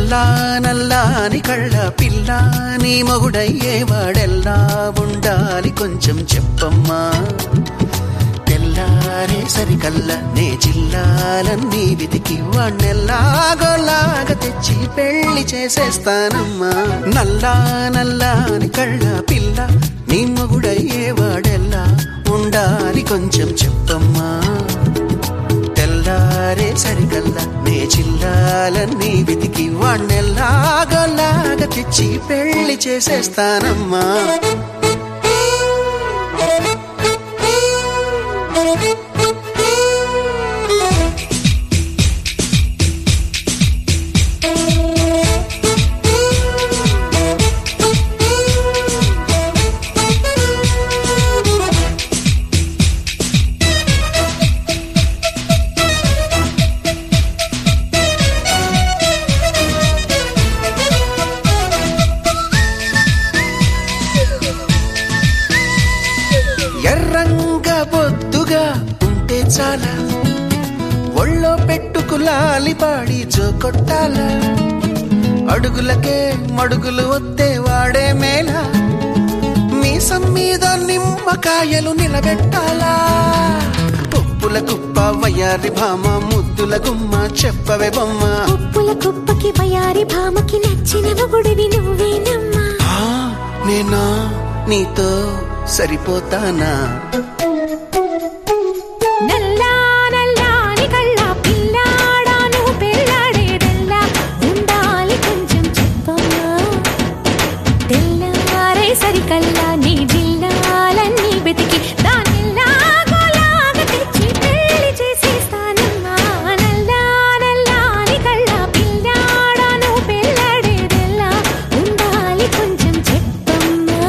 నల్లా నల్లాని కళ్ళ పిల్ల నీ మొగుడయ్యేవాడెల్లా ఉండాలి కొంచెం చెప్పమ్మా. తెల్లారే సరికల్లా నే జిల్లాలన్నీ వెతికి వాణ్ణెల్లాగోలాగా తెచ్చి పెళ్లి చేసేస్తానమ్మా. నల్లా నల్లాని కళ్ళ పిల్ల నీ మొగుడయ్యేవాడెల్లా ఉండాలి కొంచెం చెప్పమ్మా. తెల్లారే సరికల్లా నే జిల్లాలన్నీ వెతికి వాణ్ణెల్లాగోలాగా తెచ్చి పెళ్లి చేసేస్తానమ్మా. ఎర్రంగా బొద్దుగా ఉంటే చాలా ఒళ్ళో పెట్టుకులాలి పాడి జోకొట్టాల. అడుగులకే మడుగులు వద్దే వాడే మేళ మీసం మీద నిమ్మకాయలు నిలబెట్టాలా. పప్పుల కుప్ప వయారి భామ ముద్దుల గుమ్మ చెప్పవే బొమ్మ. పప్పుల కుప్పకి వయారి భామకి నచ్చిన మొగుడివి నువ్వేనమ్మా. నేనా నీతో సరిపోతానా. నల్లా నల్లాని కళ్ళ పిల్లాడా నువ్వు పెళ్ళాడేదెల్లా ఉండాలి కొంచెం చెప్పమ్మా. తెల్లారే సరికల్లా నీ జిల్లాలన్నీ వెతికి దానిలాగోలాగా తెచ్చి పెళ్లి చేసేస్తానమ్మా. నల్లా నల్లాని కళ్ళ పిల్లాడా నువ్వు పెళ్ళాడేదెల్లా ఉండాలి కొంచెం చెప్పమ్మా.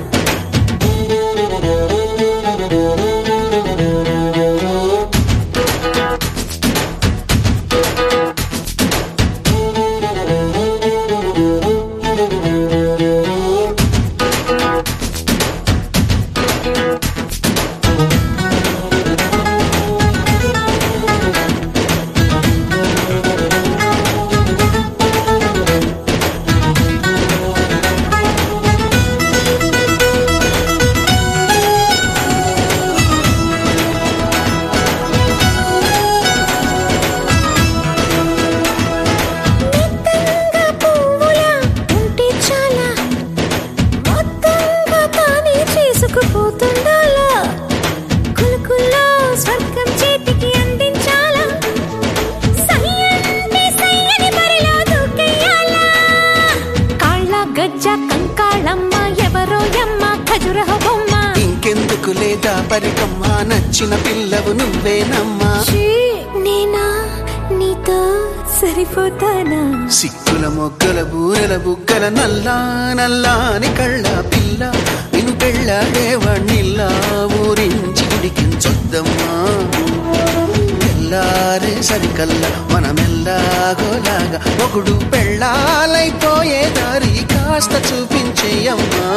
ఇంకెందుకు లేదా పరికమ్మా నచ్చిన పిల్లవు నువ్వేనమ్మా. నేనా నీతో సరిపోతానా. సిక్కుల మొగ్గల బూరెల బుగ్గల నల్లా నల్లాని కళ్ళ పిల్ల నిన్ను పెళ్ళాడేవాణ్ణిల్లా ఊరించి గుడికించొద్దమ్మా. తెల్లారే సరికల్లా మనమెల్లాగోలాగా మొగుడు పెళ్ళాలైపోయే దారి కాస్త చూపించేయమ్మా.